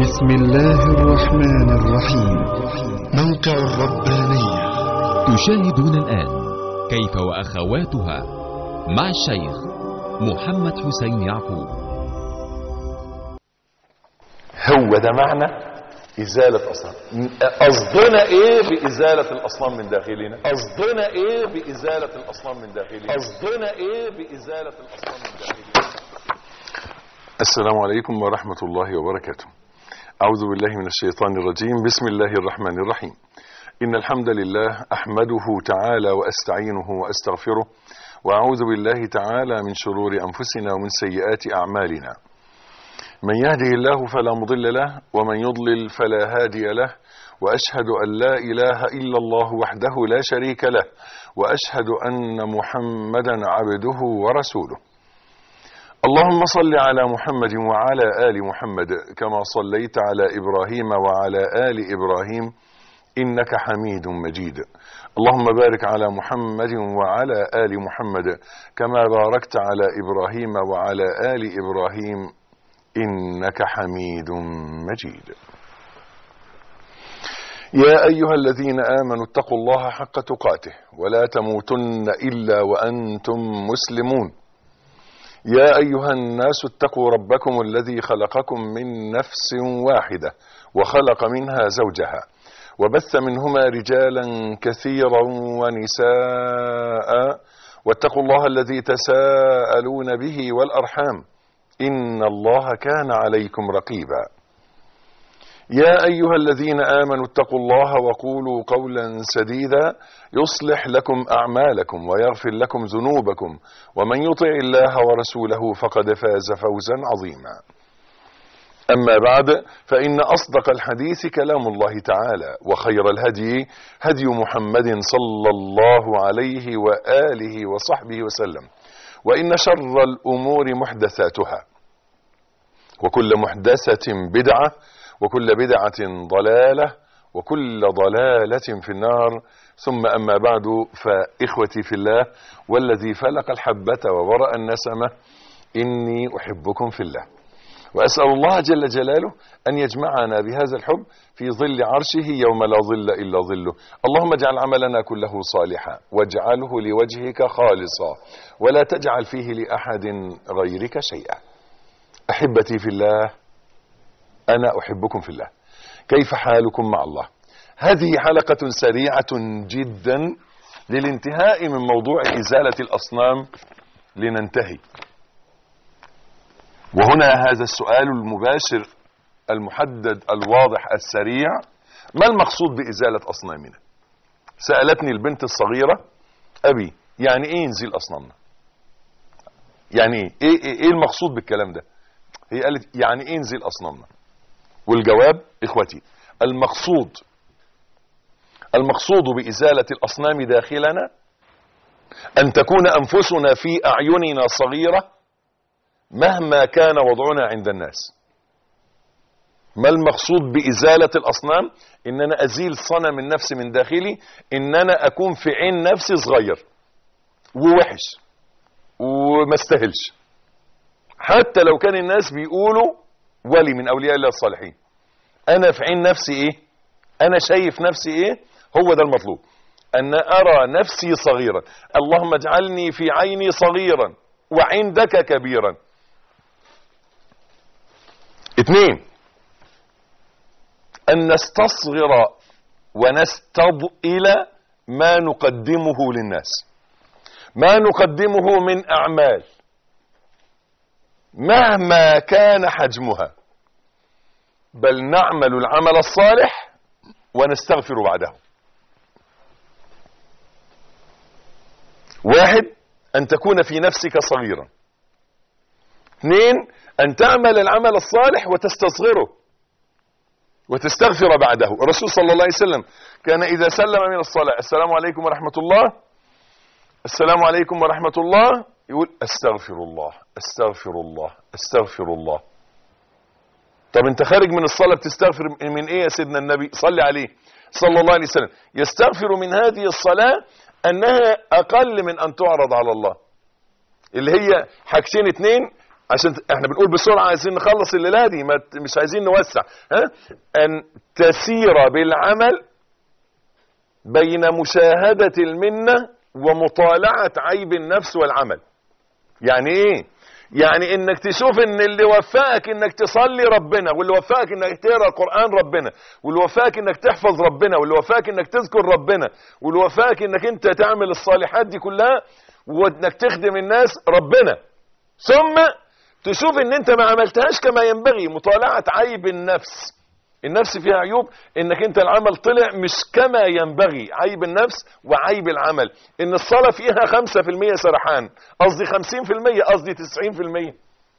بسم الله الرحمن الرحيم. موقع الربانية. تشاهدون الآن كيف وأخواتها مع الشيخ محمد حسين يعقوب. هو ده معنى إزالة أصنام. قصدنا إيه بإزالة الأصنام من داخلنا؟ قصدنا إيه بإزالة الأصنام من داخلنا؟ قصدنا إيه بإزالة الأصنام من داخلنا؟ السلام عليكم ورحمة الله وبركاته. أعوذ بالله من الشيطان الرجيم. بسم الله الرحمن الرحيم. إن الحمد لله أحمده تعالى وأستعينه وأستغفره، وأعوذ بالله تعالى من شرور أنفسنا ومن سيئات أعمالنا. من يهده الله فلا مضل له، ومن يضلل فلا هادي له، وأشهد أن لا إله إلا الله وحده لا شريك له، وأشهد أن محمدا عبده ورسوله. اللهم صل على محمد وعلى آل محمد كما صليت على إبراهيم وعلى آل إبراهيم إنك حميد مجيد. اللهم بارك على محمد وعلى آل محمد كما باركت على إبراهيم وعلى آل إبراهيم إنك حميد مجيد. يا أيها الذين آمنوا اتقوا الله حق تقاته ولا تموتن إلا وأنتم مسلمون. يا أيها الناس اتقوا ربكم الذي خلقكم من نفس واحدة وخلق منها زوجها وبث منهما رجالا كثيرا ونساء، واتقوا الله الذي تساءلون به والأرحام إن الله كان عليكم رقيبا. يا أيها الذين آمنوا اتقوا الله وقولوا قولا سديدا يصلح لكم أعمالكم ويغفر لكم ذنوبكم، ومن يطع الله ورسوله فقد فاز فوزا عظيما. أما بعد، فإن أصدق الحديث كلام الله تعالى، وخير الهدي هدي محمد صلى الله عليه وآله وصحبه وسلم، وإن شر الأمور محدثاتها، وكل محدثة بدعة، وكل بدعة ضلالة، وكل ضلالة في النار. ثم أما بعد، فإخوتي في الله والذي فلق الحبة وبرأ النسمة، إني أحبكم في الله، وأسأل الله جل جلاله أن يجمعنا بهذا الحب في ظل عرشه يوم لا ظل إلا ظله. اللهم اجعل عملنا كله صالحا، واجعله لوجهك خالصا، ولا تجعل فيه لأحد غيرك شيئا. أحبتي في الله، أنا أحبكم في الله. كيف حالكم مع الله؟ هذه حلقة سريعة جدا للانتهاء من موضوع إزالة الأصنام لننتهي. وهنا هذا السؤال المباشر المحدد الواضح السريع: ما المقصود بإزالة أصنامنا؟ سألتني البنت الصغيرة: أبي، يعني إيه نزيل أصنامنا؟ يعني إيه المقصود بالكلام ده؟ هي قالت يعني إيه نزيل أصنامنا؟ والجواب إخوتي، المقصود بإزالة الأصنام داخلنا أن تكون أنفسنا في أعيننا صغيرة مهما كان وضعنا عند الناس. ما المقصود بإزالة الأصنام؟ إن أنا أزيل صنم النفس من داخلي، إن أنا أكون في عين نفسي صغير ووحش وما استاهلش، حتى لو كان الناس بيقولوا ولي من أولياء الله الصالحين. أنا في عين نفسي إيه؟ أنا شايف نفسي إيه؟ هو ده المطلوب، أن أرى نفسي صغيرا. اللهم اجعلني في عيني صغيرا وعندك كبيرا. 2، أن نستصغر ونستضئل ما نقدمه للناس، ما نقدمه من أعمال مهما كان حجمها، بل نعمل العمل الصالح ونستغفر بعده. 1، أن تكون في نفسك صغيرا. 2، أن تعمل العمل الصالح وتستصغره وتستغفر بعده. الرسول صلى الله عليه وسلم كان إذا سلم من الصلاة: السلام عليكم ورحمة الله، السلام عليكم ورحمة الله، يقول: استغفر الله استغفر الله استغفر الله. طب انت خارج من الصلاة بتستغفر من ايه يا سيدنا النبي؟ صلي عليه صلى الله عليه وسلم. يستغفر من هذه الصلاة انها اقل من ان تعرض على الله، اللي هي حاجتين 2: عشان احنا بنقول بسرعة عايزين نخلص الليلة دي، مش عايزين نوسع. ان تسير بالعمل بين مشاهدة المنة ومطالعة عيب النفس والعمل. يعني ايه؟ يعني انك تشوف ان اللي وفقك انك تصلي ربنا، واللي وفقك انك تقرا القرآن ربنا، واللي وفقك انك تحفظ ربنا، واللي وفقك انك تذكر ربنا، واللي وفقك انك انت تعمل الصالحات دي كلها، وانك تخدم الناس ربنا. ثم تشوف ان انت ما عملتهاش كما ينبغي، مطالعة عيب النفس. النفس فيها عيوب، انك انت العمل طلع مش كما ينبغي، عيب النفس وعيب العمل. ان الصلاة فيها 5% سرحان، قصدي 50%، قصدي 90%.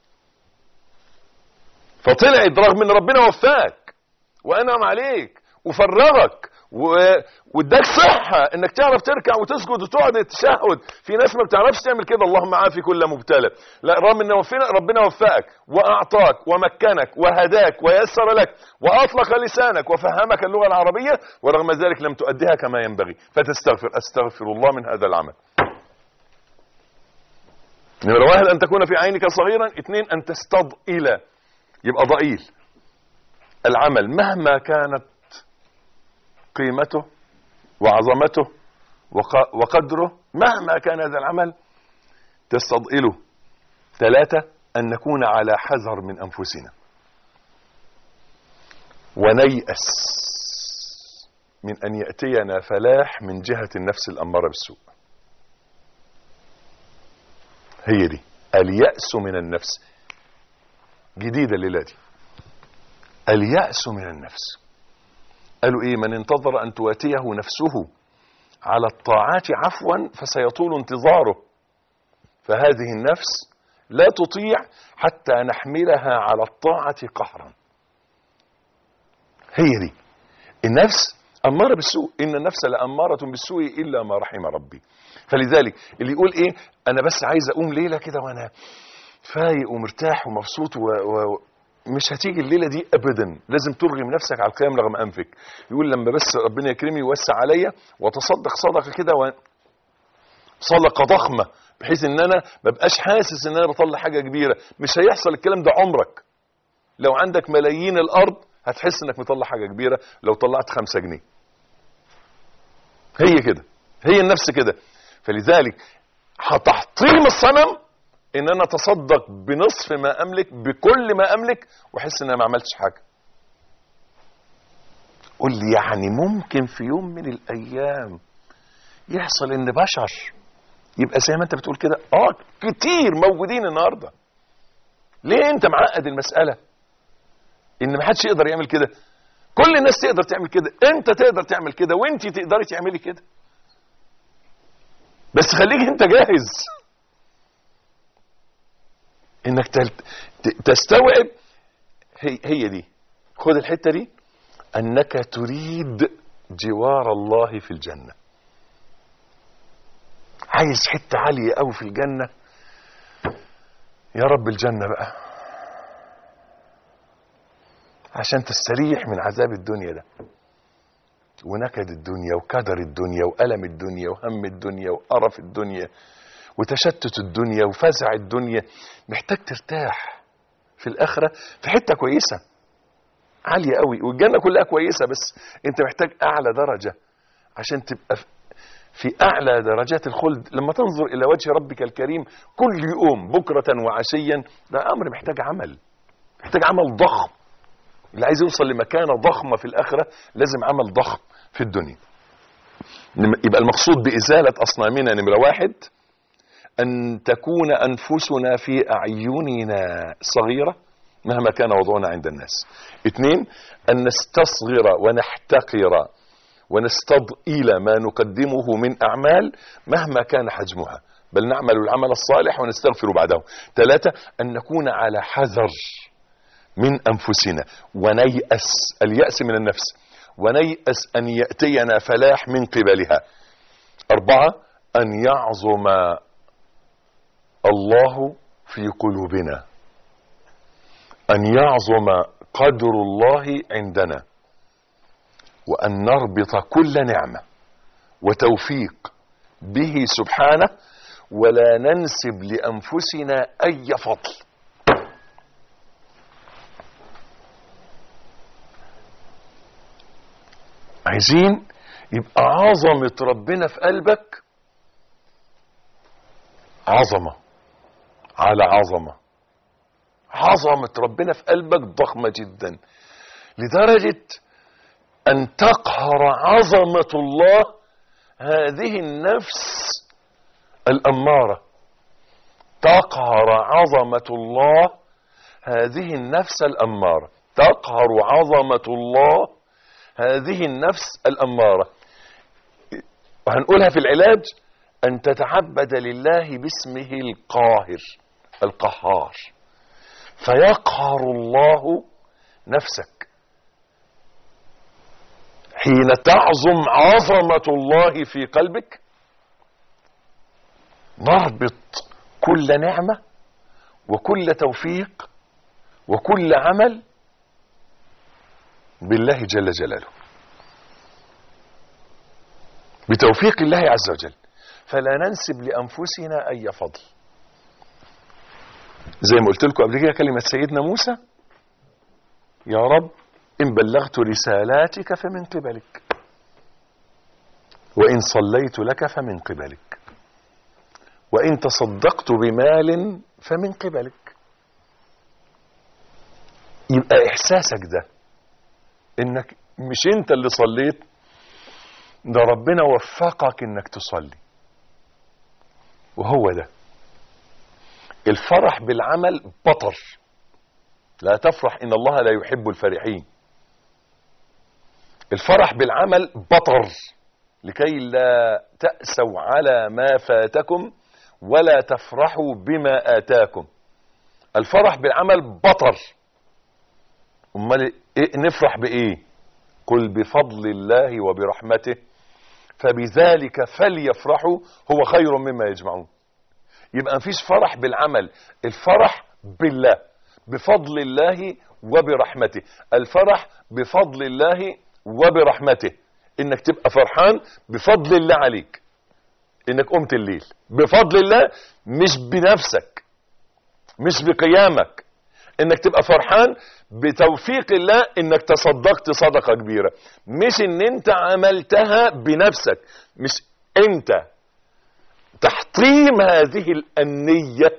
فطلعت رغم ان ربنا وفاك وانعم عليك وفرغك واداك صحة انك تعرف تركع وتسجد وتقعد التشهد. في ناس ما بتعرفش تعمل كده، اللهم عافي كل مبتلى. لا، رغم ان ربنا وفقك واعطاك ومكنك وهداك ويسر لك واطلق لسانك وفهمك اللغة العربية، ورغم ذلك لم تؤديها كما ينبغي، فتستغفر. استغفر الله من هذا العمل. نمرة 1 ان تكون في عينك صغيرا. 2 ان تستضئل، يبقى ضئيل العمل مهما كانت قيمته وعظمته وقدره، مهما كان هذا العمل تستضئله. 3 أن نكون على حذر من أنفسنا ونيأس من أن يأتينا فلاح من جهة النفس الأمارة بالسوء. هي دي اليأس من النفس، جديدة الليلة دي، اليأس من النفس. قالوا ايه؟ من انتظر ان تواتيه نفسه على الطاعات عفوا فسيطول انتظاره، فهذه النفس لا تطيع حتى نحملها على الطاعة قهرا. هي دي النفس أمارة بالسوء، إن النفس لأمارة بالسوء إلا ما رحم ربي. فلذلك اللي يقول ايه انا بس عايز اقوم ليلة كده وانا فايق ومرتاح ومبسوط مش هتيجي الليلة دي ابدا، لازم ترغم نفسك على القيام رغم انفك. يقول لما بس ربنا يكرمني ويوسع عليا وتصدق صدقة كده صدقة ضخمة بحيث ان انا ما بقاش حاسس ان انا بطلع حاجة كبيرة. مش هيحصل الكلام ده عمرك. لو عندك ملايين الارض هتحس انك مطلع حاجة كبيرة لو طلعت 5 جنيه. هي كده، هي النفس كده. فلذلك هتحطيم الصنم ان انا اتصدق بنصف ما املك، بكل ما املك، واحس ان انا ما عملتش حاجة. قول لي يعني ممكن في يوم من الايام يحصل ان بشر يبقى زي ما انت بتقول كده؟ كتير موجودين النهاردة. ليه انت معقد المسألة ان ما حدش يقدر يعمل كده؟ كل الناس تقدر تعمل كده، انت تقدر تعمل كده، وانت تقدري تعملي كده، بس خليك انت جاهز انك تستوعب. هي دي، خد الحتة دي، انك تريد جوار الله في الجنة. عايز حتة عالية قوي في الجنة، يا رب الجنة بقى عشان تستريح من عذاب الدنيا ده ونكد الدنيا وكدر الدنيا وألم الدنيا وهم الدنيا وقرف الدنيا وتشتت الدنيا وفزع الدنيا. محتاج ترتاح في الآخرة في حتة كويسة عالية قوي، والجنة كلها كويسة، بس انت محتاج أعلى درجة عشان تبقى في أعلى درجات الخلد. لما تنظر إلى وجه ربك الكريم كل يوم بكرة وعشيا، ده أمر محتاج عمل، محتاج عمل ضخم. اللي عايز يوصل لمكانة ضخمة في الآخرة لازم عمل ضخم في الدنيا. يبقى المقصود بإزالة أصنامنا نمرة 1 أن تكون أنفسنا في أعيننا صغيرة مهما كان وضعنا عند الناس. 2 أن نستصغر ونحتقر ونستضئيل ما نقدمه من أعمال مهما كان حجمها، بل نعمل العمل الصالح ونستغفر بعده. 3 أن نكون على حذر من أنفسنا ونيأس، اليأس من النفس، ونيأس أن يأتينا فلاح من قبلها. 4 أن يعظم الله في قلوبنا، أن يعظم قدر الله عندنا، وأن نربط كل نعمة وتوفيق به سبحانه، ولا ننسب لأنفسنا أي فضل. عايزين يبقى عظمة ربنا في قلبك عظمة على عظمة. عظمة ربنا في قلبك ضخمة جدا لدرجة أن تقهر عظمة الله هذه النفس الأمارة. تقهر عظمة الله هذه النفس الأمارة. تقهر عظمة الله هذه النفس الأمارة. وهنقولها في العلاج: أن تتعبد لله باسمه القاهر القهار، فيقهر الله نفسك. حين تعظم عظمة الله في قلبك نربط كل نعمة وكل توفيق وكل عمل بالله جل جلاله، بتوفيق الله عز وجل، فلا ننسب لأنفسنا أي فضل. زي ما قلت لكم قبل كده كلمة سيدنا موسى: يا رب إن بلغت رسالاتك فمن قبلك، وإن صليت لك فمن قبلك، وإن تصدقت بمال فمن قبلك. يبقى إحساسك ده إنك مش أنت اللي صليت، ده ربنا وفقك إنك تصلي. وهو ده الفرح بالعمل بطر. لا تفرح إن الله لا يحب الفرحين. الفرح بالعمل بطر لكي لا تأسوا على ما فاتكم ولا تفرحوا بما آتاكم. الفرح بالعمل بطر. امال نفرح بايه؟ قل بفضل الله وبرحمته فبذلك فليفرحوا هو خير مما يجمعون. يبقى مفيش فرح بالعمل، الفرح بالله بفضل الله وبرحمته. الفرح بفضل الله وبرحمته، انك تبقى فرحان بفضل الله عليك، انك قمت الليل بفضل الله، مش بنفسك، مش بقيامك. انك تبقى فرحان بتوفيق الله انك تصدقت صدقة كبيرة، مش ان انت عملتها بنفسك، مش انت. تحطيم هذه الأنية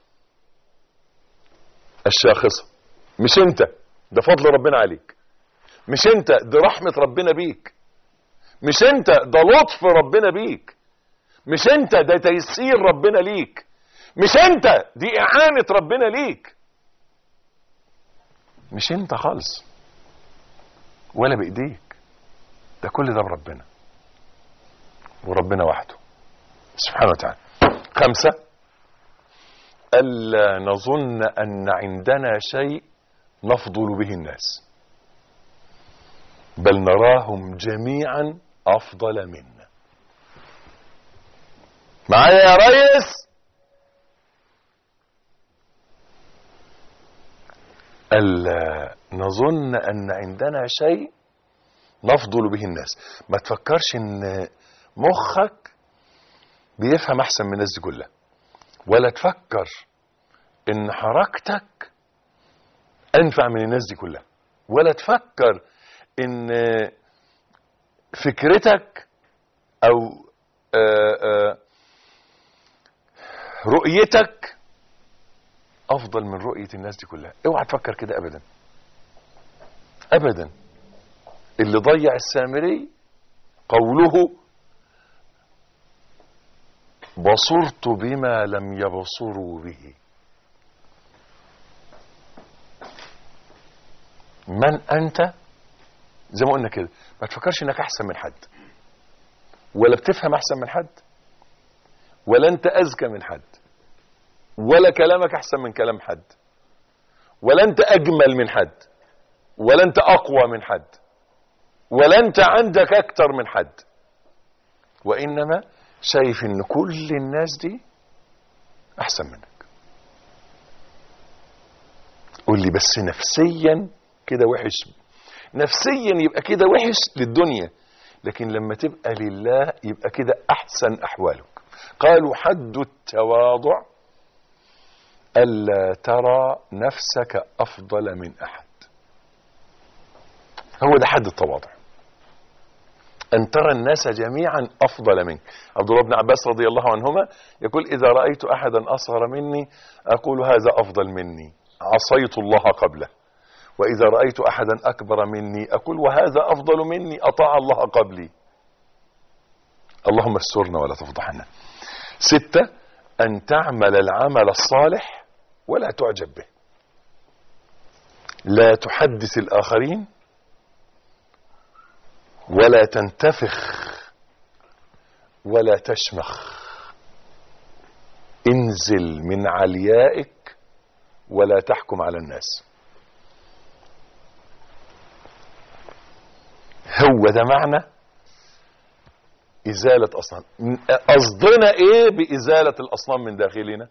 الشاخصة، مش انت، ده فضل ربنا عليك. مش انت، ده رحمة ربنا بيك. مش انت، ده لطف ربنا بيك. مش انت، ده تيسير ربنا ليك. مش انت، دي اعانة ربنا ليك. مش انت خالص ولا بايديك، ده كل ده بربنا وربنا وحده سبحانه وتعالى. 5: ألا نظن أن عندنا شيء نفضل به الناس، بل نراهم جميعا أفضل منا. معايا يا ريس؟ ألا نظن أن عندنا شيء نفضل به الناس. ما تفكرش ان مخك بيفهم احسن من الناس دي كلها، ولا تفكر ان حركتك انفع من الناس دي كلها، ولا تفكر ان فكرتك او رؤيتك افضل من رؤية الناس دي كلها. اوعى تفكر كده ابدا ابدا. اللي ضيع السامري قوله: بصرت بما لم يبصروا به. من انت؟ زي ما قلنا كده، ما تفكرش انك احسن من حد، ولا بتفهم احسن من حد، ولا انت اذكى من حد، ولا كلامك احسن من كلام حد، ولا انت اجمل من حد، ولا انت اقوى من حد، ولا انت عندك اكتر من حد. وانما شايف ان كل الناس دي احسن منك. قول لي بس نفسيا كده وحش. نفسيا يبقى كده وحش للدنيا، لكن لما تبقى لله يبقى كده احسن احوالك. قالوا حد التواضع الا ترى نفسك افضل من احد. هو ده حد التواضع. أن ترى الناس جميعا أفضل منك. عبد الله بن عباس رضي الله عنهما يقول إذا رأيت أحدا أصغر مني أقول هذا أفضل مني عصيت الله قبله، وإذا رأيت أحدا أكبر مني أقول وهذا أفضل مني أطاع الله قبلي. اللهم استرنا ولا تفضحنا. 6 أن تعمل العمل الصالح ولا تعجب به، لا تحدث الآخرين ولا تنتفخ ولا تشمخ، انزل من عليائك ولا تحكم على الناس. هو ده معنى إزالة أصنام. قصدنا إيه بإزالة الأصنام من داخلنا؟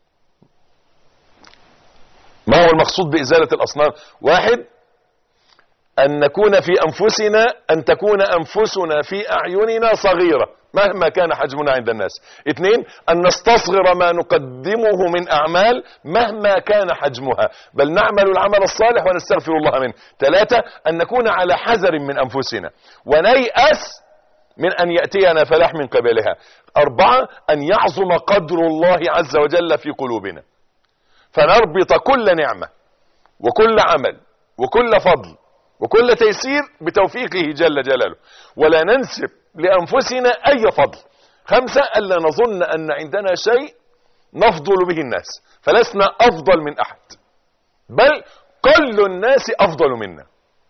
ما هو المقصود بإزالة الأصنام؟ 1 أن نكون في أنفسنا، أن تكون أنفسنا في أعيننا صغيرة مهما كان حجمنا عند الناس. 2 أن نستصغر ما نقدمه من أعمال مهما كان حجمها، بل نعمل العمل الصالح ونستغفر الله منه. 3 أن نكون على حذر من أنفسنا ونيأس من أن يأتينا فلاح من قبلها. 4 أن يعظم قدر الله عز وجل في قلوبنا، فنربط كل نعمة وكل عمل وكل فضل وكل تيسير بتوفيقه جل جلاله، ولا ننسب لأنفسنا أي فضل. 5 ألا نظن أن عندنا شيء نفضل به الناس، فلسنا أفضل من أحد، بل كل الناس أفضل منا.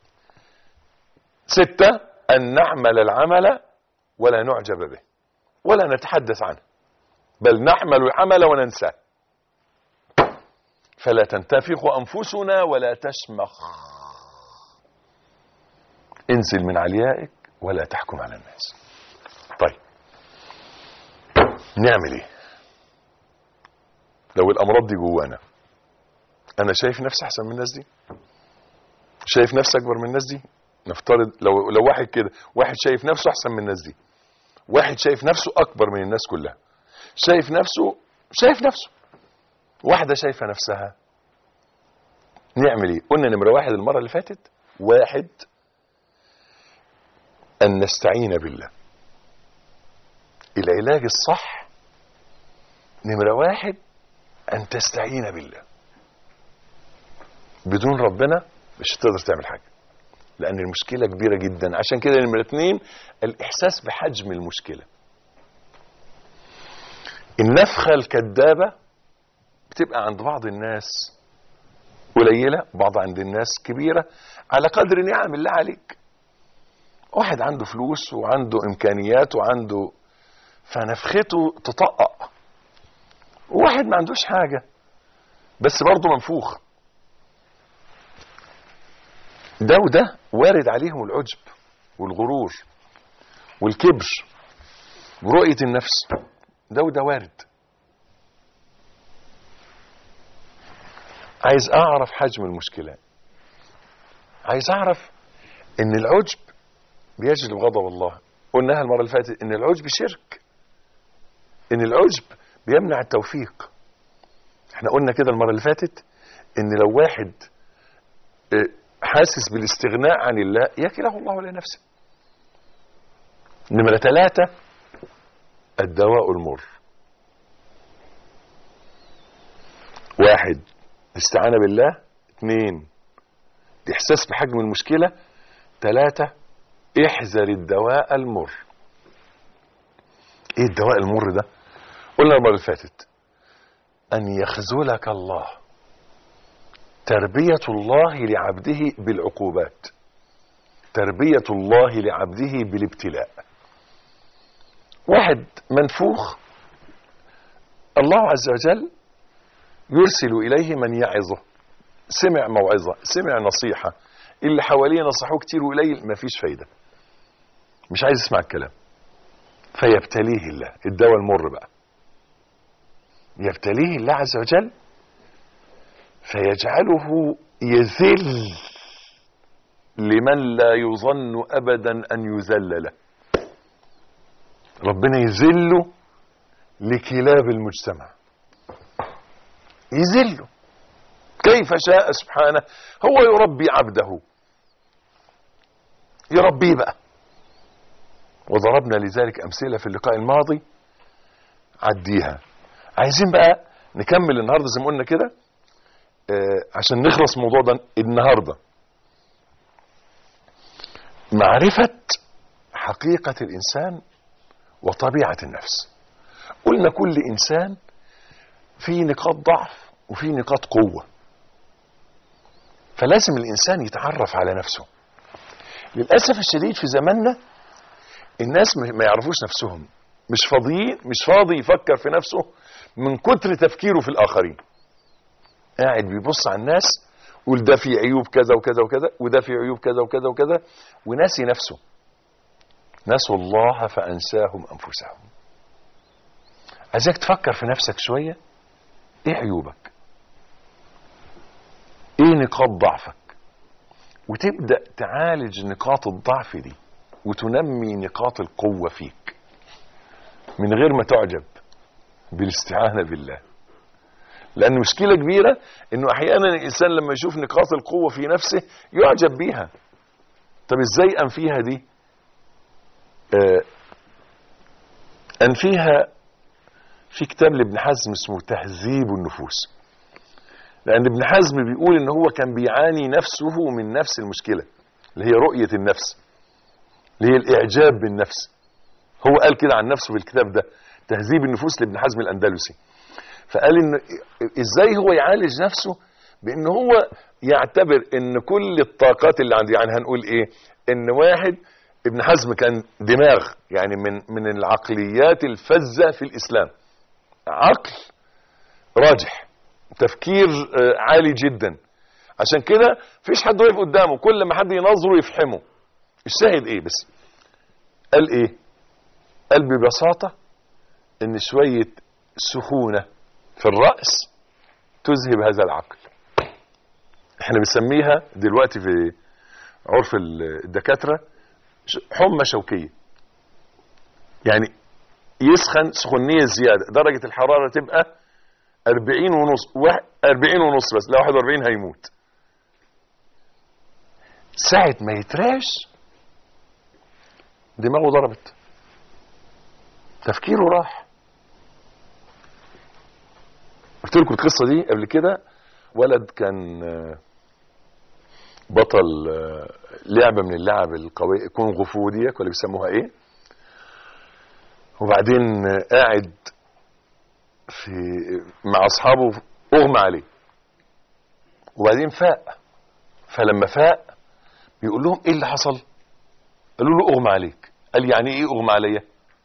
6 أن نعمل العمل ولا نعجب به ولا نتحدث عنه، بل نعمل العمل وننساه، فلا تنتفخ أنفسنا ولا تشمخ، انزل من عليائك ولا تحكم على الناس. طيب نعمل ايه لو الامراض دي جوانا؟ انا شايف نفسي احسن من الناس دي، شايف نفسي اكبر من الناس دي. نفترض لو واحد كده، واحد شايف نفسه احسن من الناس دي، واحد شايف نفسه اكبر من الناس كلها، شايف نفسه واحدة شايفة نفسها. نعمل ايه؟ قلنا نمرة 1 المرة اللي فاتت، 1 أن نستعين بالله. العلاج الصح نمرة 1 أن تستعين بالله. بدون ربنا مش هتقدر تعمل حاجة، لأن المشكلة كبيرة جدا. عشان كده نمرة 2 الإحساس بحجم المشكلة. النفخة الكذابة بتبقى عند بعض الناس قليلة، بعض عند الناس كبيرة، على قدر نعم الله عليك. واحد عنده فلوس وعنده امكانيات وعنده، فنفخته تطقق. وواحد ما عندوش حاجة بس برضه منفوخ. ده وده وارد عليهم العجب والغرور والكبر ورؤية النفس. ده وده وارد. عايز اعرف حجم المشكلة، عايز اعرف ان العجب بيجلب غضب الله. قلناها المرة اللي فاتت ان العجب شرك، ان العجب بيمنع التوفيق. احنا قلنا كده المرة اللي فاتت ان لو واحد حاسس بالاستغناء عن الله يكله الله لنفسه. نمرة 3 الدواء المر. 1 الاستعانة بالله، 2 الاحساس بحجم المشكلة، 3 احذر الدواء المر. ايه الدواء المر ده؟ قلنا المرة اللي فاتت ان يخذلك الله، تربية الله لعبده بالعقوبات، تربية الله لعبده بالابتلاء. واحد منفوخ الله عز وجل يرسل إليه من يعظه، سمع موعظة، سمع نصيحة، اللي حواليه نصحوه كتير وقليل، مفيش فايدة، مش عايز يسمع الكلام، فيبتليه الله. الدواء المر بقى يبتليه الله عز وجل فيجعله يذل لمن لا يظن أبدا أن يذل له. ربنا يذله لكلاب المجتمع، يذله كيف شاء سبحانه. هو يربي عبده، يربيه بقى وضربنا لذلك أمثلة في اللقاء الماضي، عديها. عايزين بقى نكمل النهاردة زي ما قلنا كده، عشان نخلص الموضوع ده النهاردة. معرفة حقيقة الإنسان وطبيعة النفس. قلنا كل إنسان فيه نقاط ضعف وفيه نقاط قوة، فلازم الإنسان يتعرف على نفسه. للأسف الشديد في زماننا الناس ما يعرفوش نفسهم، مش فاضي يفكر في نفسه من كتر تفكيره في الآخرين. قاعد بيبص على الناس يقول ده فيه عيوب كذا وكذا وكذا، وده فيه عيوب كذا وكذا وكذا، وناسي نفسه. نسوا الله فأنساهم أنفسهم. عايزك تفكر في نفسك شوية. ايه عيوبك؟ ايه نقاط ضعفك؟ وتبدأ تعالج نقاط الضعف دي وتنمي نقاط القوة فيك من غير ما تعجب، بالاستعانة بالله. لأن مشكلة كبيرة انه احيانا الانسان لما يشوف نقاط القوة في نفسه يعجب بيها. طب ازاي انفيها دي؟ انفيها في كتاب لابن حزم اسمه تهذيب النفوس. لأن ابن حزم بيقول ان هو كان بيعاني نفسه من نفس المشكلة اللي هي رؤية النفس، اللي هي الإعجاب بالنفس. هو قال كده عن نفسه في الكتاب ده تهذيب النفوس لابن حزم الأندلسي. فقال ان ازاي هو يعالج نفسه، بان هو يعتبر ان كل الطاقات اللي عنده، يعني هنقول ايه، ان واحد ابن حزم كان دماغ، يعني من العقليات الفذة في الإسلام، عقل راجح، تفكير عالي جدا. عشان كده فيش حد واقف قدامه، كل ما حد ينظره يفهمه. الشاهد ايه بس؟ قال ايه؟ قال ببساطة ان شوية سخونة في الرأس تذهب هذا العقل. احنا بنسميها دلوقتي في عرف الدكاترة حمى شوكية. يعني يسخن سخونية زيادة، درجة الحرارة تبقى 40 ونص بس، لو 41 هيموت. ساعة ما يتراش دماغه ضربت، تفكيره راح. قلت لكم القصة دي قبل كده. ولد كان بطل لعبة من اللعب القوية، كونغ فو دي ولا بيسموها ايه، وبعدين قاعد مع اصحابه اغمى عليه، وبعدين فاق. فلما فاق بيقول لهم ايه اللي حصل؟ قالوا له اغمى عليك. قال يعني ايه اغمى عليا؟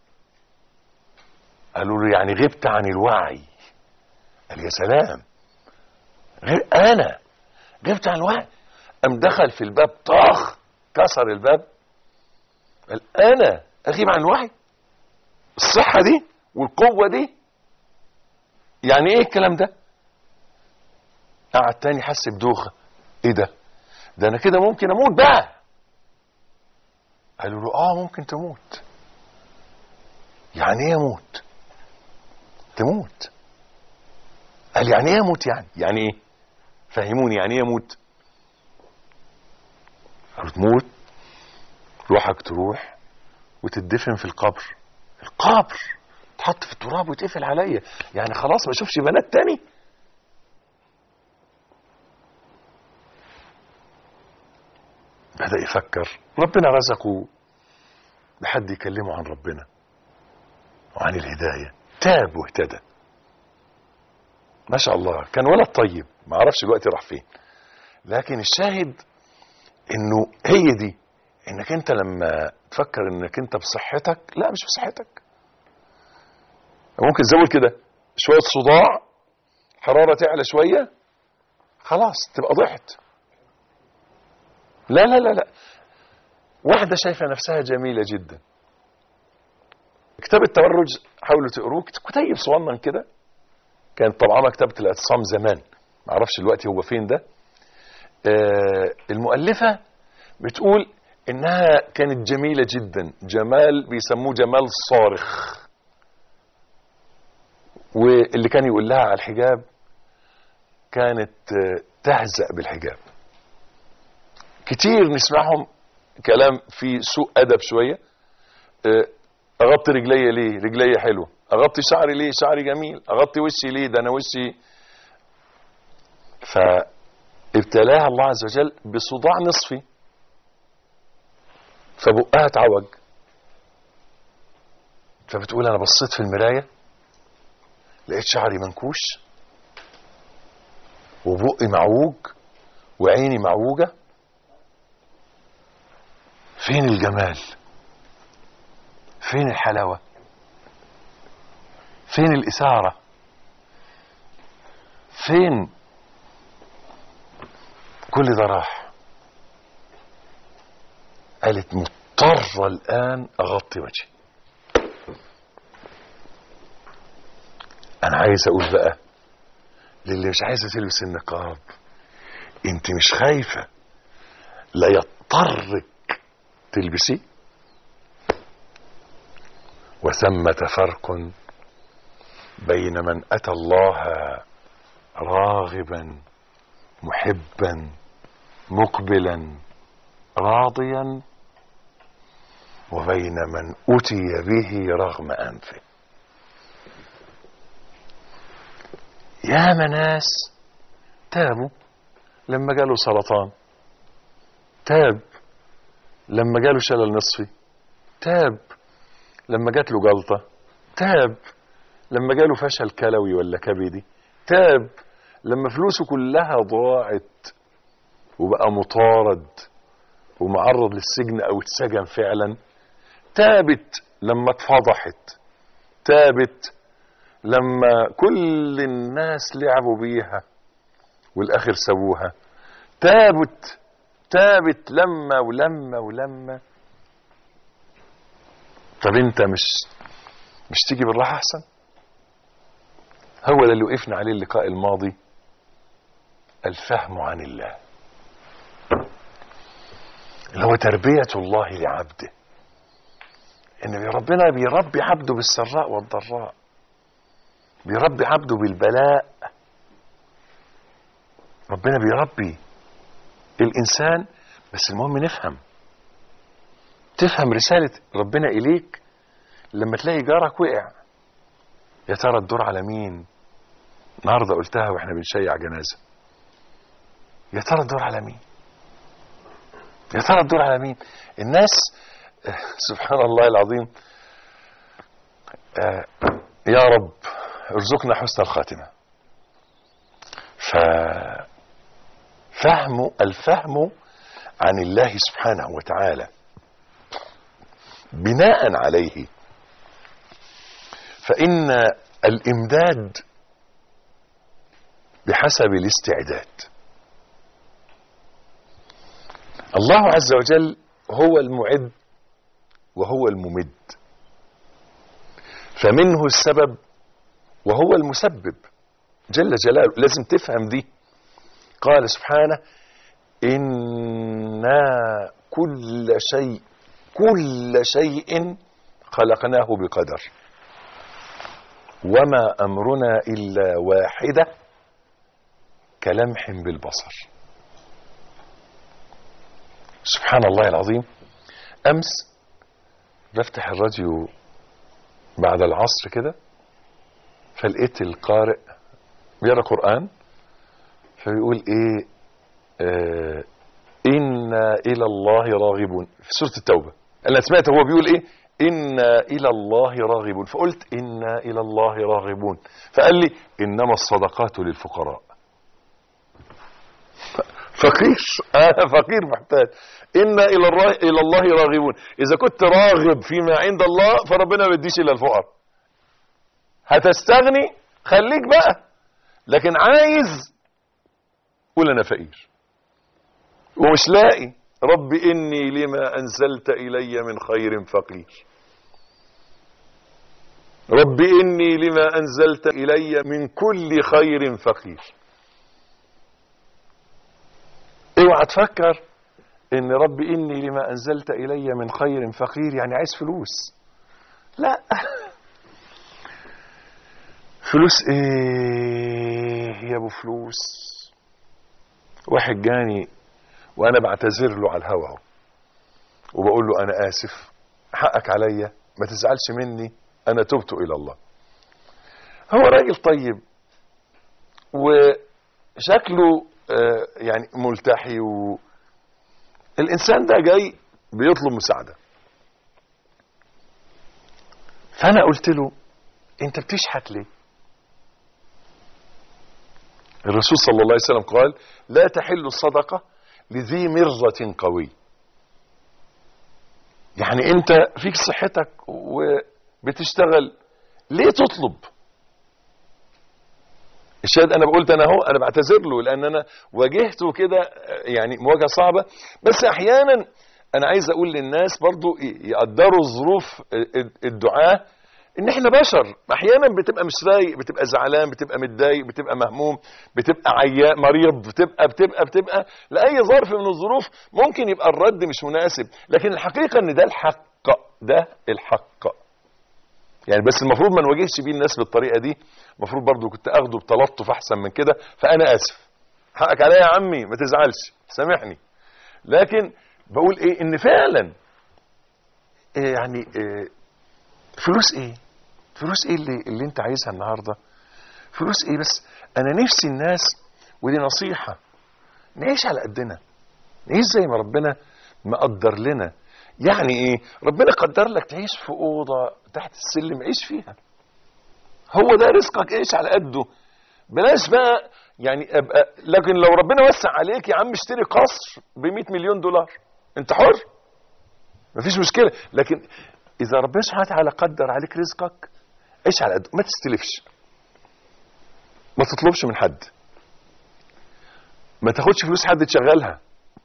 قالوا له يعني غبت عن الوعي. قال يا سلام، انا غبت عن الوعي؟ قام دخل في الباب طاخ، كسر الباب. قال انا اغيب عن الوعي؟ الصحة دي والقوة دي؟ يعني ايه الكلام ده؟ قعد تاني حس بدوخة. ايه ده انا كده ممكن اموت بقى. قالوا له ممكن تموت. يعني ايه اموت؟ تموت. قال يعني ايه اموت؟ يعني ايه؟ فهموني، يعني ايه اموت؟ قالوا تموت روحك تروح وتدفن في القبر. تحط في التراب وتقفل عليا، يعني خلاص ما اشوفش بنات تاني. بدأ يفكر. ربنا رزقه بحد يكلمه عن ربنا وعن الهداية، تاب واهتدى ما شاء الله. كان ولد طيب، ما اعرفش دلوقتي راح فين. لكن الشاهد انه هي دي، انك انت لما تفكر انك انت بصحتك، لا مش بصحتك. ممكن تزود كده شوية صداع، حرارة تعلى شوية، خلاص تبقى ضحت. لا لا لا لا. واحدة شايفة نفسها جميلة جدا. كتاب التبرج حاولوا تقروه، كتيب صغنن كده، كانت طبعا مكتبة الاعتصام زمان، ما اعرفش دلوقتي هو فين ده. المؤلفة بتقول انها كانت جميلة جدا، جمال بيسموه جمال صارخ. واللي كان يقول لها على الحجاب كانت تهزأ بالحجاب. كتير نسمعهم كلام في سوء أدب شوية، اغطي رجلي ليه؟ رجلي حلو. اغطي شعري ليه؟ شعري جميل. اغطي وشي ليه؟ ده انا وشي. فابتلاها الله عز وجل بصداع نصفي، فبقها اتعوج. فبتقول انا بصيت في المراية لقيت شعري منكوش وبقي معوج وعيني معوجة. فين الجمال؟ فين الحلاوة؟ فين الإثارة؟ فين؟ كل ده راح. قالت مضطرة الآن أغطي وجهي. أنا عايز أقول بقى للي مش عايزة تلبس النقاب، انت مش خايفة لا يضطرك تلبسي؟ وثمة فرق بين من أتى الله راغبا محبا مقبلا راضيا، وبين من أتي به رغم أنفه. يا ناس تابوا لما جاله سرطان، تاب لما جاله شلل نصفي، تاب لما جات له جلطة، تاب لما جاله فشل كلوي ولا كبدي، تاب لما فلوسه كلها ضاعت وبقى مطارد ومعرض للسجن او اتسجن فعلا، تابت لما اتفضحت، تابت لما كل الناس لعبوا بيها والاخر سووها، تابت لما ولما. طب انت مش تيجي بالراحة احسن؟ هو اللي وقفنا عليه اللقاء الماضي، الفهم عن الله، اللي هو تربية الله لعبده. ان ربنا بيربي عبده بالسراء والضراء، بيربي عبده بالبلاء. ربنا بيربي الانسان، بس المهم نفهم، تفهم رسالة ربنا اليك. لما تلاقي جارك وقع، يا ترى الدور على مين؟ النهارده قلتها واحنا بنشيع جنازة، يا ترى الدور على مين؟ يا ترى الدور على مين؟ الناس سبحان الله العظيم. يا رب ارزقنا حسن الخاتمة. الفهم عن الله سبحانه وتعالى بناء عليه، فإن الإمداد بحسب الاستعداد. الله عز وجل هو المعد وهو الممد، فمنه السبب وهو المسبب جل جلاله. لازم تفهم دي. قال سبحانه إنا كل شيء خلقناه بقدر وما أمرنا إلا واحدة كلمح بالبصر. سبحان الله العظيم. أمس بفتح الراديو بعد العصر كده، فلقيت القارئ بيقرأ قرآن، فبيقول ايه؟ إنا إلى الله راغبون في سورة التوبة. أنا سمعت هو بيقول ايه؟ إنا إلى الله راغبون، فقلت إنا إلى الله راغبون، فقال لي إنما الصدقات للفقراء. فقير، فقير محتاج. إنا إلى الله راغبون. إذا كنت راغب فيما عند الله فربنا ما يديش إلا الفقراء. هتستغني خليك بقى، لكن عايز قول أنا فقير ومش لاقي. رب إني لما أنزلت إلي من خير فقير. رب إني لما أنزلت إلي من كل خير فقير. اوعى تفكر ان رب إني لما أنزلت إلي من خير فقير يعني عايز فلوس. لا، فلوس ايه يا ابو فلوس؟ واحد جاني وانا بعتذر له على الهوا وبقول له انا اسف حقك عليا، ما تزعلش مني، انا تبت الى الله. هو راجل طيب وشكله يعني ملتحي، الانسان ده جاي بيطلب مساعدة. فانا قلت له انت بتشحت ليه؟ الرسول صلى الله عليه وسلم قال لا تحل الصدقة لذي مرة قوي. يعني انت فيك صحتك وبتشتغل، ليه تطلب؟ الشاهد انا قلت انا بعتذر له لان انا واجهته كده يعني مواجهة صعبة. بس احيانا انا عايز اقول للناس برضو يقدروا ظروف الدعاء، ان احنا بشر، احيانا بتبقى مش رايق، بتبقى زعلان، بتبقى متضايق، بتبقى مهموم، بتبقى عيان مريض، بتبقى لاي ظرف من الظروف ممكن يبقى الرد مش مناسب. لكن الحقيقة ان ده الحق يعني. بس المفروض ما نواجهش بيه الناس بالطريقة دي، المفروض برضو كنت اخده بتلطف احسن من كده. فانا اسف، حقك عليا يا عمي، ما تزعلش، سامحني. لكن بقول ايه، ان فعلا يعني فلوس ايه اللي انت عايزها النهاردة؟ فلوس ايه؟ بس انا نفسي الناس، ودي نصيحة، نعيش على قدنا، نعيش زي ما ربنا مقدر لنا. يعني ايه؟ ربنا قدر لك تعيش في اوضة تحت السلم، عيش فيها، هو ده رزقك، عيش على قده. بلاش بقى يعني ابقى، لكن لو ربنا وسع عليك يا عم اشتري قصر ب$100 مليون، انت حر، مفيش مشكلة. لكن اذا ربنا سبحانه وتعالى قدر عليك رزقك، عيش على قده، ما تستلفش، ما تطلبش من حد، ما تاخدش فلوس حد تشغلها،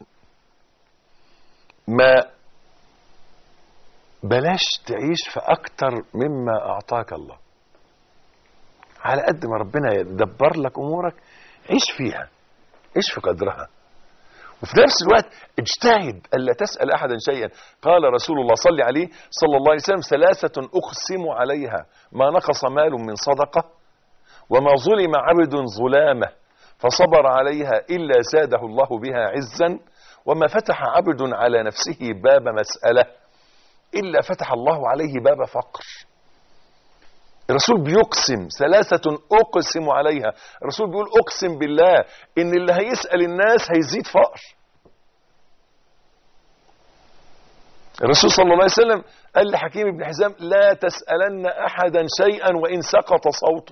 بلاش تعيش في اكتر مما اعطاك الله. على قد ما ربنا يدبر لك امورك عيش فيها، عيش في قدرها، وفي نفس الوقت اجتهد الا تسأل احدا شيئا. قال رسول الله صلى عليه صلى الله عليه وسلم 3 اقسم عليها ما نقص مال من صدقة، وما ظلم عبد ظلامة فصبر عليها الا زاده الله بها عزا، وما فتح عبد على نفسه باب مسألة الا فتح الله عليه باب فقر. الرسول بيقسم 3 اقسم عليها. الرسول بيقول اقسم بالله ان اللي هيسأل الناس هيزيد فقر. الرسول صلى الله عليه وسلم قال لحكيم بن حزام لا تسألن احدا شيئا وان سقط صوتك.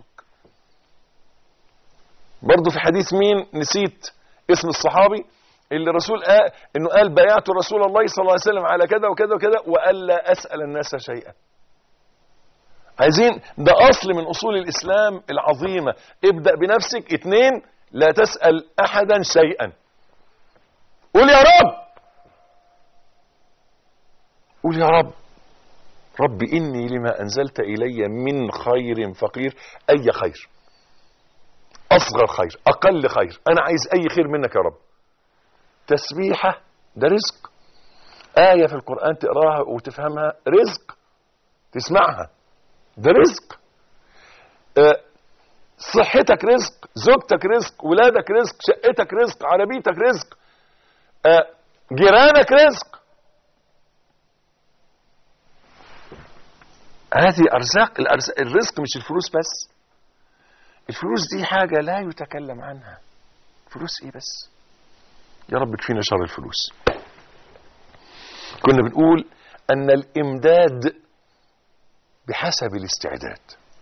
برضو في حديث مين نسيت اسم الصحابي اللي الرسول قال بايعت رسول الله صلى الله عليه وسلم على كذا وكذا وكذا وقال لا اسأل الناس شيئا. عايزين ده اصل من اصول الاسلام العظيمة. ابدأ بنفسك. 2 لا تسأل احدا شيئا. قول يا رب، قول يا رب، رب اني لما انزلت الي من خير فقير. اي خير، اصغر خير، اقل خير، انا عايز اي خير منك يا رب. تسبيحة ده رزق، آية في القرآن تقراها وتفهمها رزق، تسمعها ده رزق، صحتك رزق، زوجتك رزق، ولادك رزق، شقتك رزق، عربيتك رزق، جيرانك رزق. هذه أرزاق. الرزق مش الفلوس بس، الفلوس دي حاجة لا يتكلم عنها. فلوس ايه بس؟ يا رب كفينا شر الفلوس. كنا بنقول ان الامداد بحسب الاستعداد.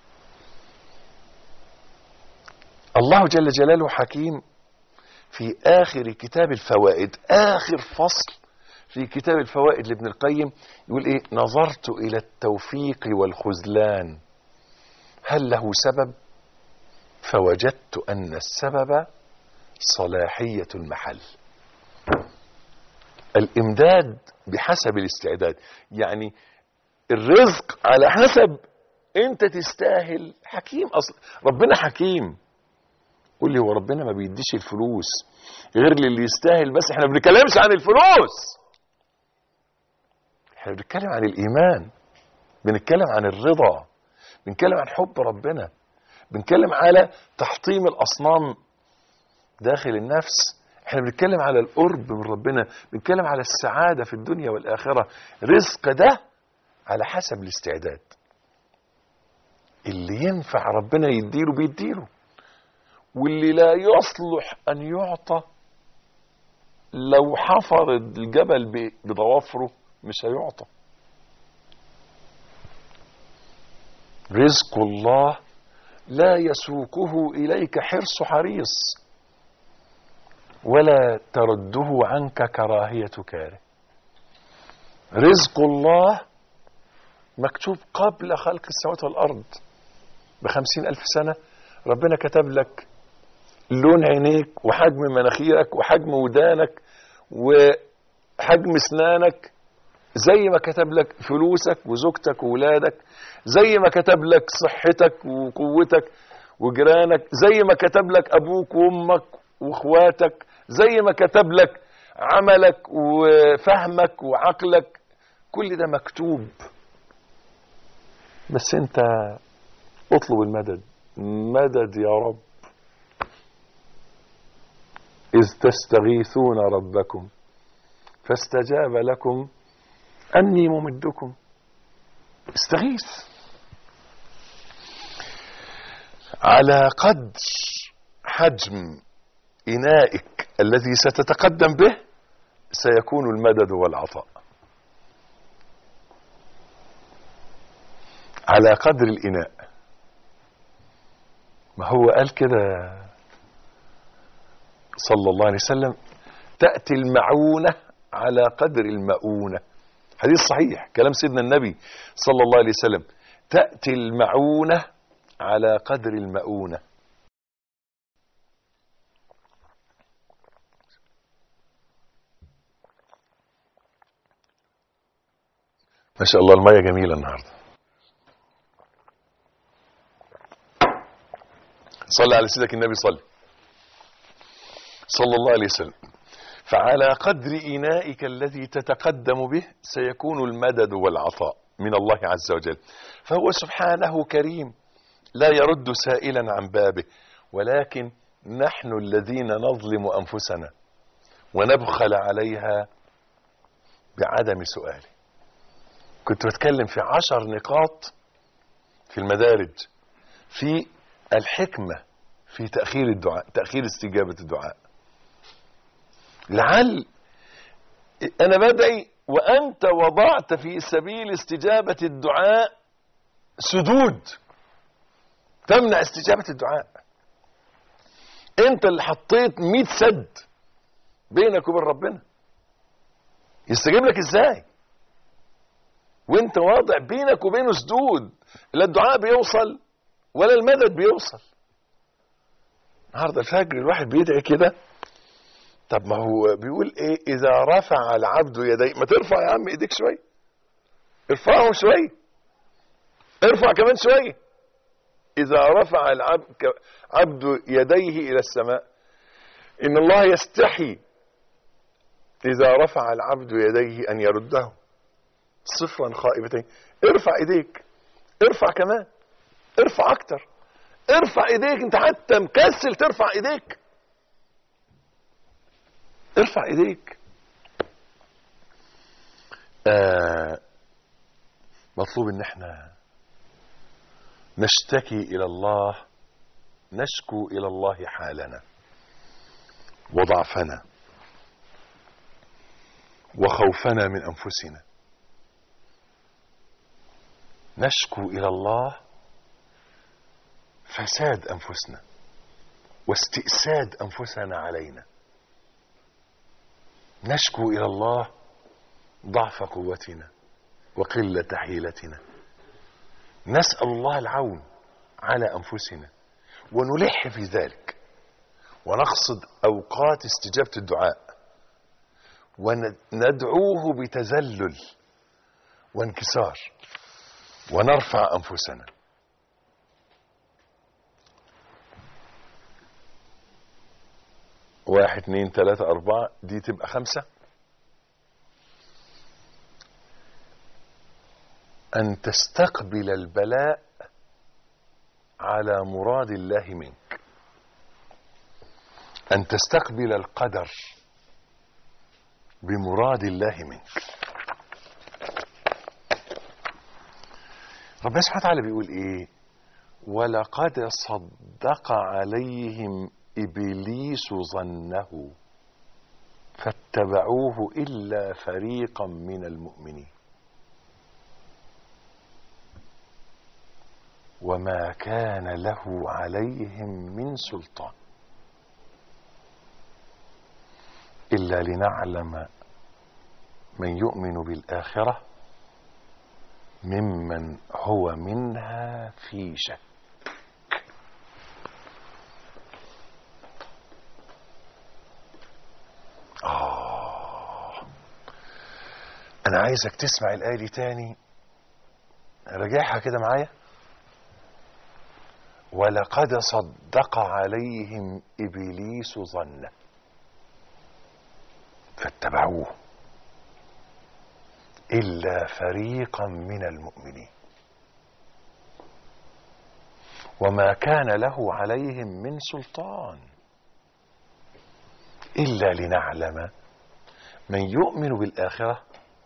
الله جل جلاله حكيم في اخر كتاب الفوائد، اخر فصل في كتاب الفوائد لابن القيم، يقول ايه؟ نظرت الى التوفيق والخذلان هل له سبب؟ فوجدت ان السبب صلاحية المحل. الامداد بحسب الاستعداد، يعني الرزق على حسب انت تستاهل. حكيم اصلا، ربنا حكيم. قول لي هو ربنا ما بيديش الفلوس غير للي يستاهل؟ بس احنا بنتكلمش عن الفلوس، احنا بنتكلم عن الايمان، بنتكلم عن الرضا، بنتكلم عن حب ربنا، بنتكلم على تحطيم الاصنام داخل النفس، احنا بنتكلم على القرب من ربنا، بنتكلم على السعادة في الدنيا والآخرة. رزق ده على حسب الاستعداد. اللي ينفع ربنا يديله بيديله، واللي لا يصلح ان يعطى لو حفر الجبل بضوافره مش هيعطى. رزق الله لا يسوقه إليك حرص حريص، ولا ترده عنك كراهية كاره. رزق الله مكتوب قبل خلق السماوات والأرض ب50,000 سنة. ربنا كتب لك لون عينيك وحجم مناخيرك وحجم ودانك وحجم اسنانك، زي ما كتب لك فلوسك وزوجتك وولادك، زي ما كتب لك صحتك وقوتك وجيرانك، زي ما كتب لك ابوك وامك واخواتك، زي ما كتب لك عملك وفهمك وعقلك. كل ده مكتوب، بس انت اطلب المدد. مدد يا رب. إذ تستغيثون ربكم فاستجاب لكم أني ممدكم. استغيث على قدر حجم إنائك الذي ستتقدم به سيكون المدد والعطاء. على قدر الإناء. ما هو قال كده صلى الله عليه وسلم: تأتي المعونة على قدر المؤونة. حديث صحيح، كلام سيدنا النبي صلى الله عليه وسلم. تأتي المعونة على قدر المؤونة. ما شاء الله المية جميلة النهاردة. صلى على سيدك النبي صلى الله عليه وسلم. فعلى قدر إنائك الذي تتقدم به سيكون المدد والعطاء من الله عز وجل. فهو سبحانه كريم لا يرد سائلا عن بابه، ولكن نحن الذين نظلم أنفسنا ونبخل عليها بعدم سؤاله. كنت بتكلم في 10 نقاط في المدارج في الحكمة في تأخير الدعاء، تأخير استجابة الدعاء. لعل أنا بدعي وأنت وضعت في سبيل استجابة الدعاء سدود تمنع استجابة الدعاء. أنت اللي حطيت 100 سد بينك وبين ربنا. يستجيب لك إزاي وأنت واضع بينك وبينه سدود؟ لا الدعاء بيوصل ولا المدد بيوصل. النهارده الفجر الواحد بيدعي كده، طب ما هو بيقول ايه؟ اذا رفع العبد يديه. ما ترفع يا عم ايديك شويه، ارفعهم شويه، ارفع كمان شويه. اذا رفع العبد يديه الى السماء ان الله يستحي اذا رفع العبد يديه ان يرده صفرا خائبتين. ارفع ايديك، ارفع كمان، ارفع اكتر، ارفع ايديك. انت حتى مكسل ترفع ايديك، ارفع ايديك. مطلوب ان احنا نشتكي الى الله، نشكو الى الله حالنا وضعفنا وخوفنا من انفسنا. نشكو الى الله فساد انفسنا واستئساد انفسنا علينا. نشكو الى الله ضعف قوتنا وقلة حيلتنا. نسأل الله العون على انفسنا ونلح في ذلك، ونقصد اوقات استجابة الدعاء وندعوه بتذلل وانكسار ونرفع انفسنا. واحد 2 3 4 دي تبقى 5. أن تستقبل البلاء على مراد الله منك. أن تستقبل القدر بمراد الله منك. ربنا سبحانه وتعالى بيقول ايه؟ ولقد صدق عليهم إبليس ظنه فاتبعوه إلا فريقا من المؤمنين وما كان له عليهم من سلطان إلا لنعلم من يؤمن بالآخرة ممن هو منها في شك. أنا عايزك تسمع الآية دي تاني، راجعها كده معايا. ولقد صدق عليهم إبليس ظنه فاتبعوه إلا فريقا من المؤمنين وما كان له عليهم من سلطان إلا لنعلم من يؤمن بالآخرة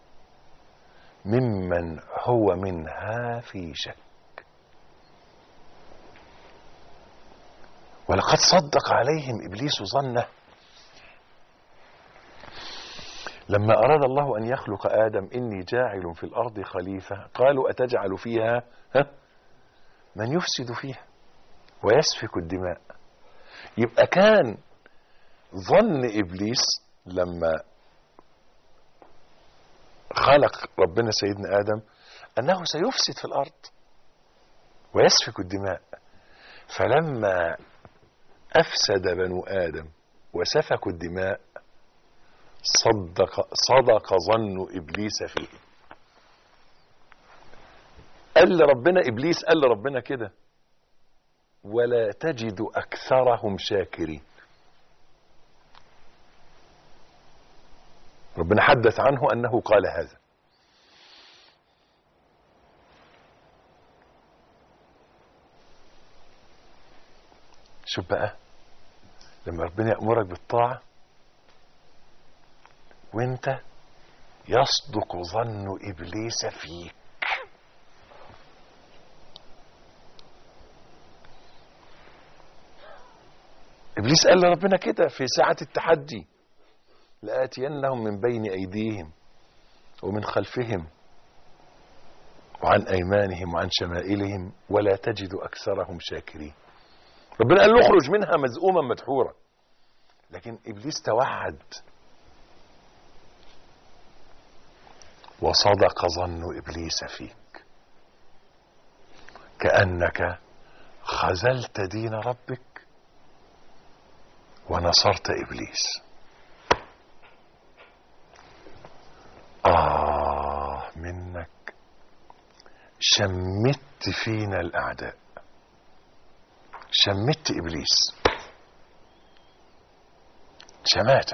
ممن هو منها في شك. ولقد صدق عليهم إبليس ظنه. لما أراد الله أن يخلق آدم إني جاعل في الأرض خليفة قالوا أتجعل فيها من يفسد فيها ويسفك الدماء. يبقى كان ظن إبليس لما خلق ربنا سيدنا آدم أنه سيفسد في الأرض ويسفك الدماء، فلما أفسد بنو آدم وسفكوا الدماء صدق ظن إبليس فيه. قال ربنا إبليس قال ربنا كده ولا تجد أكثرهم شاكرين. ربنا حدث عنه أنه قال هذا. شوف بقى لما ربنا يأمرك بالطاعة وانت يصدق ظن إبليس فيك. إبليس قال لربنا كده في ساعة التحدي لآتينهم من بين أيديهم ومن خلفهم وعن أيمانهم وعن شمائلهم ولا تجد أكثرهم شاكرين. ربنا قال له اخرج منها مذءوما مدحورا، لكن إبليس توعد وصدق ظن إبليس فيك كأنك خذلت دين ربك ونصرت إبليس. منك شمت فينا الأعداء، شمت إبليس شماتة.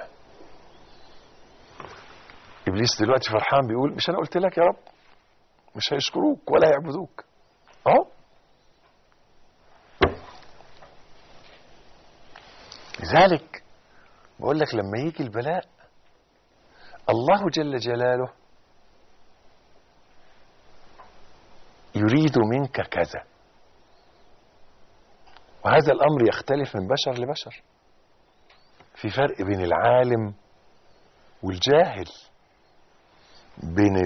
إبليس دلوقتي فرحان بيقول مش أنا قلت لك يا رب مش هيشكروك ولا هيعبدوك أهو. لذلك بقول لك لما يجي البلاء الله جل جلاله يريد منك كذا، وهذا الأمر يختلف من بشر لبشر. في فرق بين العالم والجاهل، بين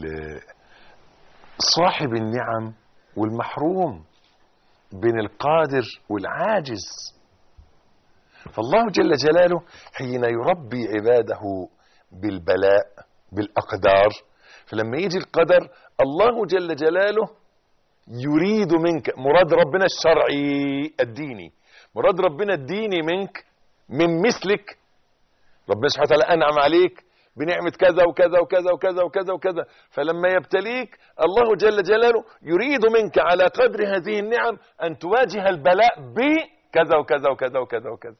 صاحب النعم والمحروم، بين القادر والعاجز. فالله جل جلاله حين يربي عباده بالبلاء بالأقدار، فلما يجي القدر الله جل جلاله يريد منك مراد ربنا الشرعي الديني، مراد ربنا الديني منك من مثلك. ربنا سبحانه وتعالى أنعم عليك بنعمة كذا وكذا وكذا وكذا وكذا وكذا، فلما يبتليك الله جل جلاله يريد منك على قدر هذه النعم أن تواجه البلاء بكذا وكذا وكذا وكذا وكذا.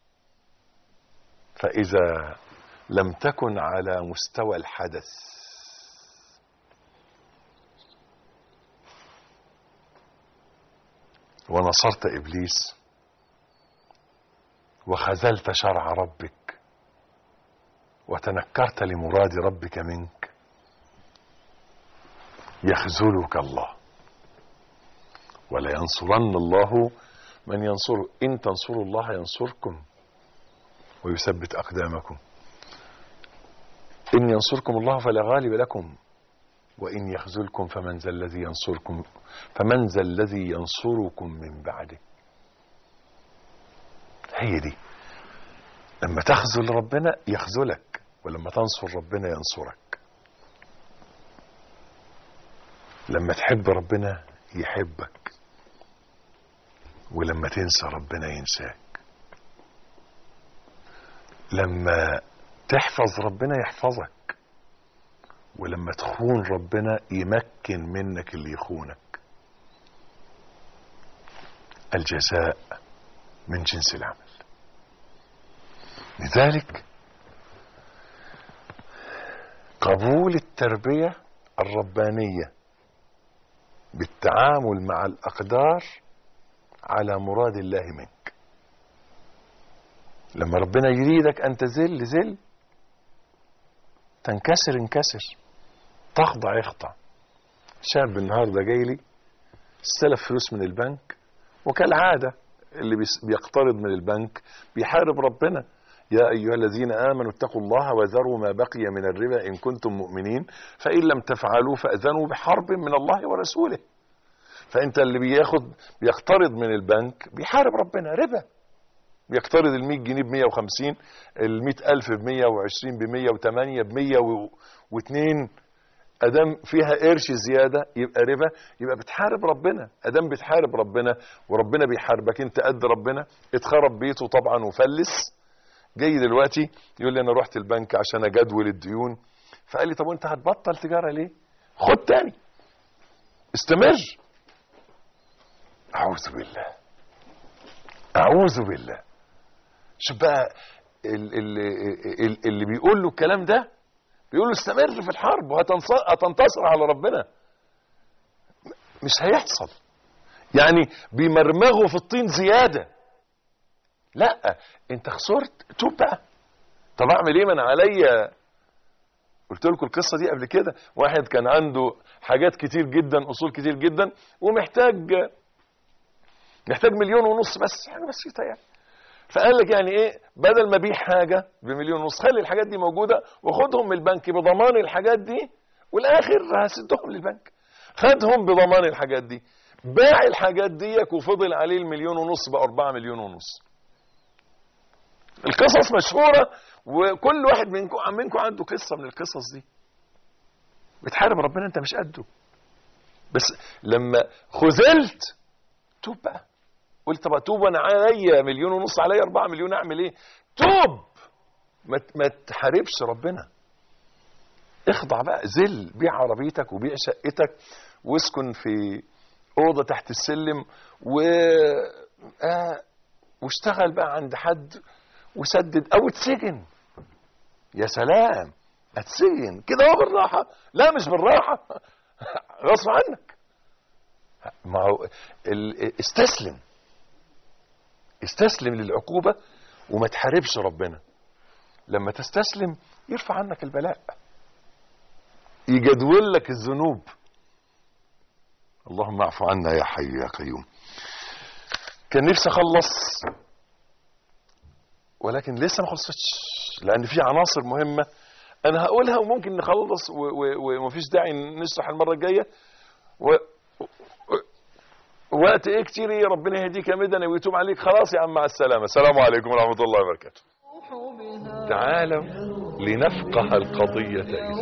فإذا لم تكن على مستوى الحدث ونصرت إبليس وخذلت شرع ربك وتنكرت لمراد ربك منك يخذلك الله ولا ينصرن الله من ينصره. إن تنصروا الله ينصركم ويثبت أقدامكم. إن ينصركم الله فلا غالب لكم وإن يخذلكم فمن ذا الذي ينصركم من بعده. هي دي، لما تخذل ربنا يخذلك، ولما تنصر ربنا ينصرك. لما تحب ربنا يحبك، ولما تنسى ربنا ينساك. لما تحفظ ربنا يحفظك، ولما تخون ربنا يمكن منك اللي يخونك. الجزاء من جنس العمل. لذلك قبول التربية الربانية بالتعامل مع الأقدار على مراد الله منك. لما ربنا يريدك أن تذل ذل، تنكسر انكسر، تخضع يخضع. شاب النهارده جاي لي استلف فلوس من البنك، وكالعادة اللي بيقترض من البنك بيحارب ربنا. يا أيها الذين آمنوا اتقوا الله وذروا ما بقي من الربا إن كنتم مؤمنين فإن لم تفعلوا فأذنوا بحرب من الله ورسوله. فأنت اللي بيقترض من البنك بيحارب ربنا، ربا. بيقترض ال100 جنيه ب150، ال100,000 ب120، ب108، ب102. ادام فيها قرش زياده يبقى ربا، يبقى بتحارب ربنا. ادام بتحارب ربنا وربنا بيحاربك، انت قد ربنا. اتخرب بيته طبعا وفلس. جاي دلوقتي يقول لي انا رحت البنك عشان اجدول الديون، فقال لي طب وانت هتبطل تجاره ليه؟ خد تاني، استمر. اعوذ بالله، اعوذ بالله. شوف بقى اللي بيقول له الكلام ده، بيقول له استمر في الحرب وهتنتصر على ربنا. مش هيحصل. يعني بيمرمغوا في الطين زيادة. لا، انت خسرت، توب بقى. طب اعمل ايه؟ من عليا. قلت لكم القصة دي قبل كده. واحد كان عنده حاجات كتير جدا، اصول كتير جدا، ومحتاج 1.5 مليون بس، حاجة بسيطة يعني. فقال لك يعني ايه، بدل ما ابيع حاجه ب1.5 مليون، خلي الحاجات دي موجوده وخدهم من البنك بضمان الحاجات دي، والاخر هسدهم للبنك. خدهم بضمان الحاجات دي، باع الحاجات دي وفضل عليه 1.5 مليون ب4.5 مليون. القصص مشهوره، وكل واحد منكم عنده قصه من القصص دي. بتحارب ربنا انت مش قده. بس لما خذلت توب بقى. قلت طب اتوب وانا عليا 1.5 مليون، عليا 4 مليون، اعمل ايه؟ توب. ما تحاربش ربنا. اخضع بقى، ذل. بيع عربيتك وبيع شقتك واسكن في اوضه تحت السلم واشتغل بقى عند حد وسدد، او اتسجن. يا سلام، اتسجن كده هو بالراحه؟ لا، مش بالراحه، غصب عنك. ما هو استسلم للعقوبة وما تحاربش ربنا. لما تستسلم يرفع عنك البلاء، يجدول لك الذنوب. اللهم اعف عنا يا حي يا قيوم. كان نفسي اخلص، ولكن لسه ما خلصتش، لان في عناصر مهمة انا هقولها وممكن نخلص ومفيش داعي نشرح المرة الجاية. وقت ايه كتير. ايه، ربنا يهديك يا مدني ويتوب عليك. خلاص يا عم، مع السلامة. السلام عليكم ورحمة الله وبركاته. تعالوا لنفقه القضية.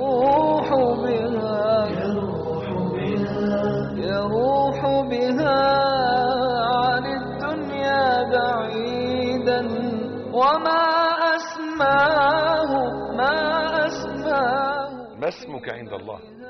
يروح بها عن الدنيا بعيدا، وما أسماه ما اسمك عند الله؟